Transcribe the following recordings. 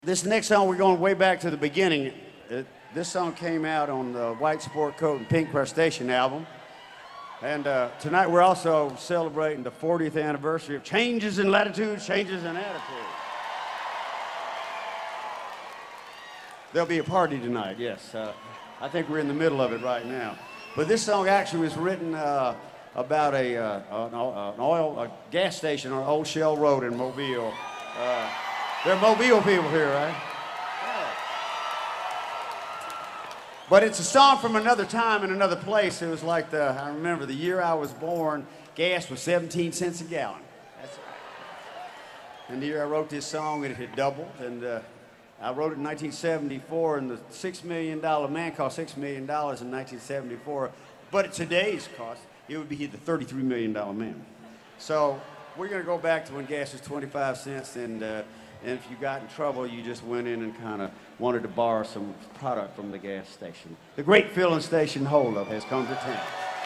This next song, we're going way back to the beginning. This song came out on the White Sport Coat and Pink Crustacean album. And tonight we're also celebrating the 40th anniversary of Changes in Latitude, Changes in Attitude. There'll be a party tonight, yes. I think we're in the middle of it right now. But this song actually was written about a gas station on Old Shell Road in Mobile. There are Mobile people here, right? Yeah. But it's a song from another time and another place. It was like I remember the year I was born, gas was 17 cents a gallon. That's right. And the year I wrote this song, it had doubled. And I wrote it in 1974, and the $6 million man cost $6 million in 1974. But at today's cost, it would be the $33 million man. So we're going to go back to when gas was 25 cents, and if you got in trouble, you just went in and kind of wanted to borrow some product from the gas station. The great filling station holdup has come to town.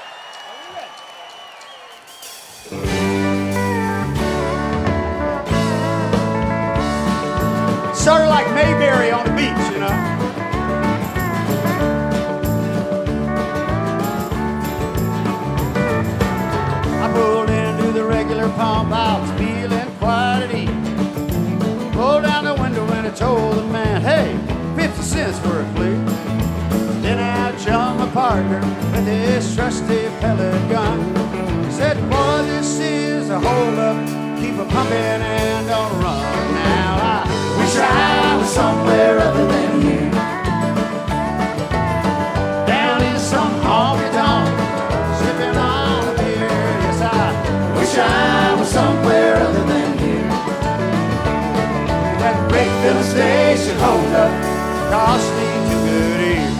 Sort of like Mayberry on the beach, you know. I pulled into the regular pump, I was feeling quite at ease. Rolled down the window and I told the man, hey, 50 cents for a flea. Then out jumped my partner with his trusty pellet gun. He said, boy, this is a holdup, keep a pumping and don't run. Now I wish I was somewhere other than here, down in some honky-tonk, sipping on a beer. Yes, I wish I was somewhere other than here. That great filling station holdup cost me 2 good ears.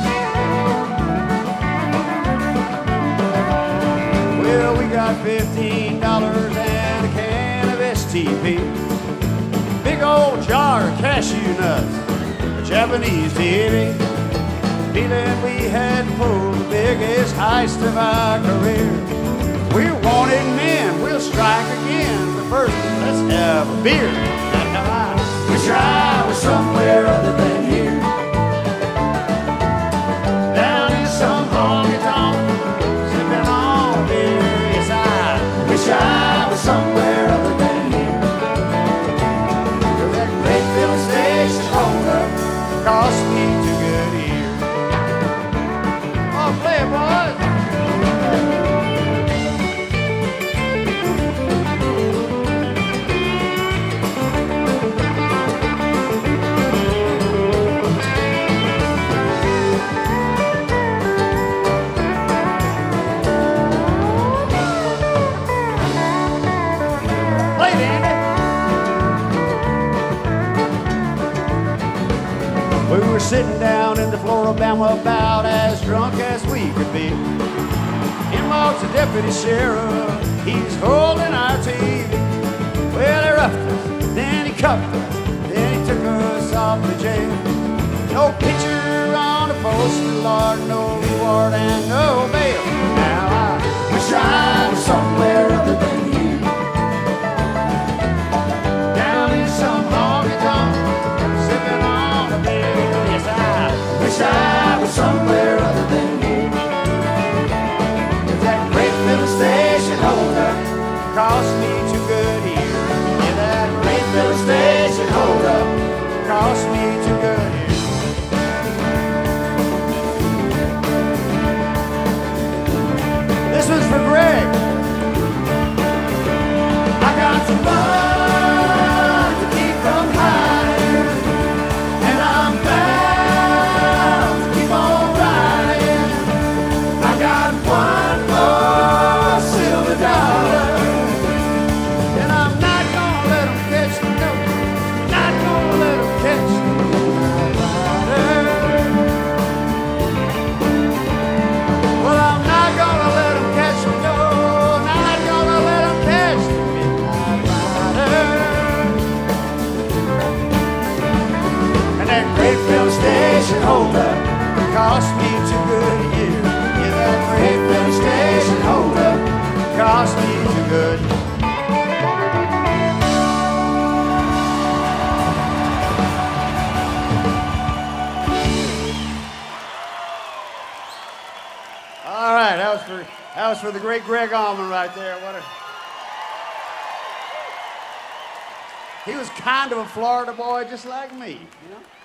Well, we got $15 and a can of STP, big old jar of cashew nuts, a Japanese TV. Feeling we had pulled the biggest heist of our career. We're wanted men, we'll strike again, but first let's have a beer. Wish I was somewhere other than here, down in some honky-tonk, sipping on a beer. Yes, I wish I was somewhere other than here, 'cause that great filling station holdup cost me 2 good ears. Oh, play it, boys. We were sitting down in the Floribama about as drunk as we could be. In walks the deputy sheriff, he's holding our TV. Well, he roughed us, then he cuffed us, then he took us off to jail. No picture on the poster, Lord, no reward and no bail. Now I wish I was somewhere other than here, down in some honky-tonk, sipping on a beer. Yes, I wish I was somewhere other than here, 'cause that great filling station holdup cost me 2 good ears. Yeah, that great filling station holdup cost me 2 good ears. This one's for Greg. I got some fun to keep from hiding, and I'm bound to keep on riding. I got one more silver dollar, and I'm not gonna let them catch me, no, not gonna let them catch me. All right, that was for the great Greg Allman right there. He was kind of a Florida boy just like me, you know.